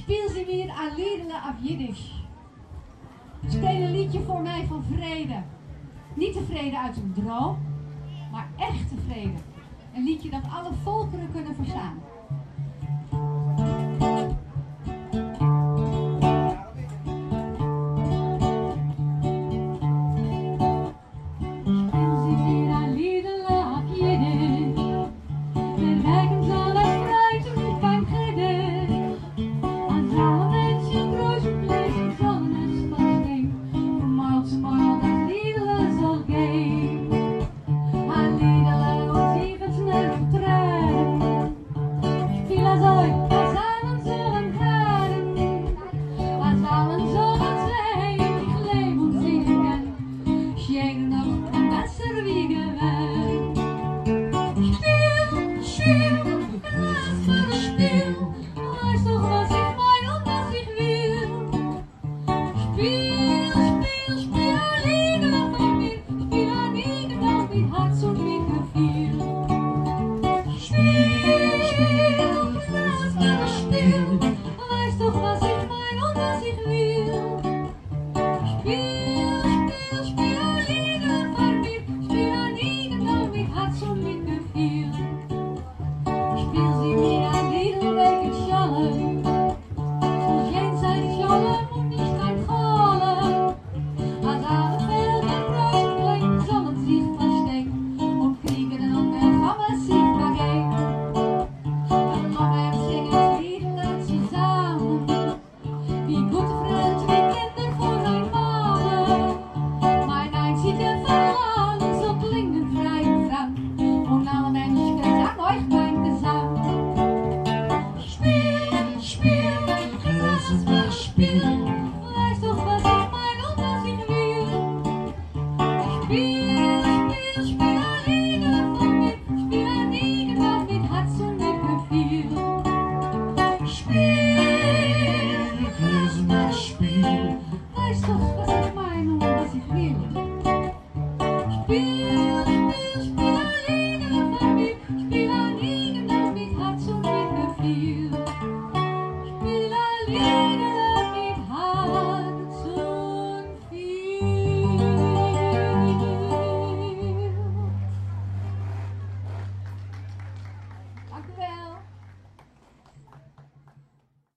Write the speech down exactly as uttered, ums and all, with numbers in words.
Spiel sie mir ein Liedle auf Jiddisch. Speel een liedje voor mij van vrede. Niet de vrede uit een droom, maar echte vrede. Een liedje dat alle volkeren kunnen verstaan. Weißt doch, was ich meine und was ich will. Spiel